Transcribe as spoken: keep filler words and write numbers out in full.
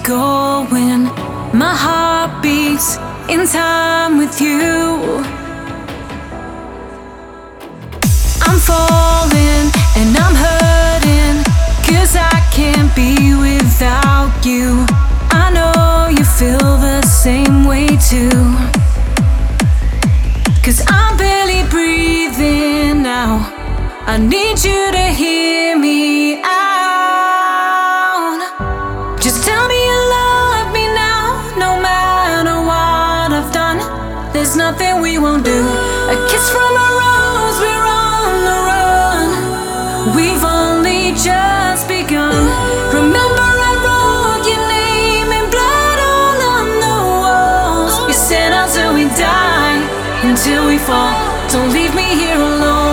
going. My heart beats in time with you. I'm falling and I'm hurting, 'cause I can't be without you. I know you feel the same way too, 'cause I'm barely breathing now. I need you to hear me out. Just tell me you love me now, no matter what I've done. There's nothing we won't do. A kiss from a rose, we're on the run. We've only just begun. Remember I wrote your name in blood all on the walls. You said until we die, until we fall, don't leave me here alone.